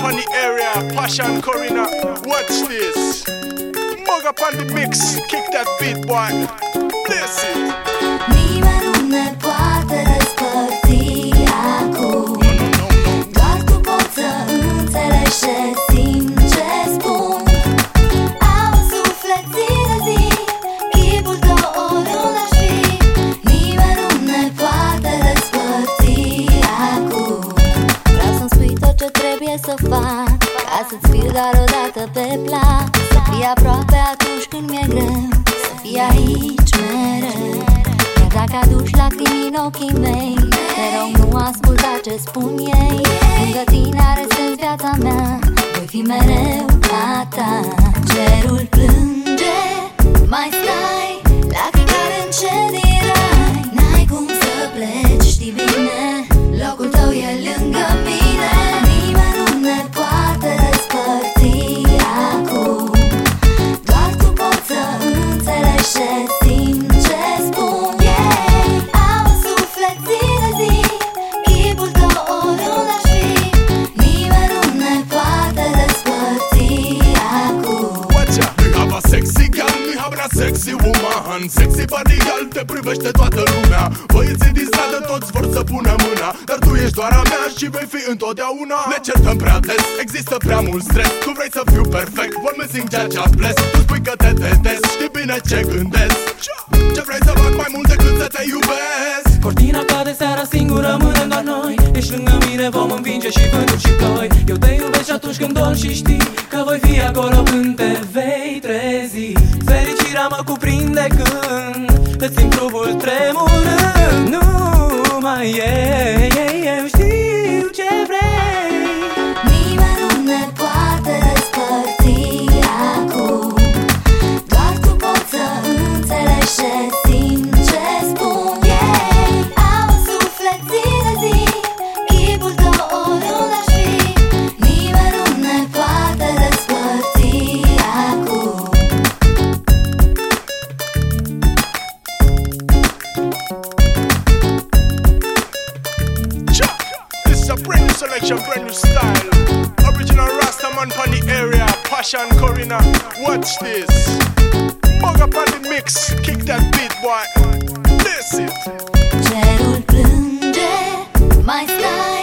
on the area, Passion Corina. Watch this. Mug up on the mix, kick that beat, boy. Bless it. Nimeni nu ne poate despărți acum. Doar tu poți să înțelegi ce simt, ce spun. Am în suflet zi de zi chipul tău oriunde aș fi. Nimeni nu ne poate despărți acum. Vreau să-mi spui tot ce trebuie să fac, ca să-ți fiu doar o dată pe plac. Să fii aproape atunci când mi-e greu, să fii aici mereu. Iar dacă aduci lacrimi în ochii mei, te rog nu asculta ce spun ei. Lângă tine are sens viața mea, voi fi mereu a ta. Cerul plânge, mai stai la fiecare încedirai. N-ai cum să pleci, știi bine, locul tău e lângă mine. Nimeni nu ne poate despărți acum. Doar tu poți să înțelegi ce simt, ce spun. Am în suflet zi de zi chipul tău oriunde aș fi. Nimeni nu ne poate despărți acum. Watch out, we have a sexy girl, we have a sexy woman. Sexy body girl, te privește toată lumea. Băieții din stradă toți vor să pună mâna, dar tu ești doar a mea și vei fi întotdeauna. Ne certăm prea des, există prea mult stres. Tu vrei să fiu perfect, one missing judge I'm blessed. Tu spui că te detest, știi bine ce gândesc. Ce vrei să fac mai mult decât să te iubesc? Cortina cade seara, singur rămânem doar noi. Ești lângă mine, vom învinge și vânturi și ploi. Eu te iubesc și atunci când dorm și știi că voi fi acolo când te vei trezi. Fericirea mă cuprinde când îți simt trupul tremurând. Nu mai eu știu ce vrei. Nimeni nu ne poate despărți acum. Doar tu poți să înțelegi ce simt, ce spun. Am în suflet zi de zi chipul tău oriunde aș fi. Nimeni nu ne poate despărți acum. This is a brand new selection, brand new style. Original Rastaman on the area, Passion Corina. Watch this. Mug up on the mix, kick that beat, boy. Bless it. Cerul plânge, mai stai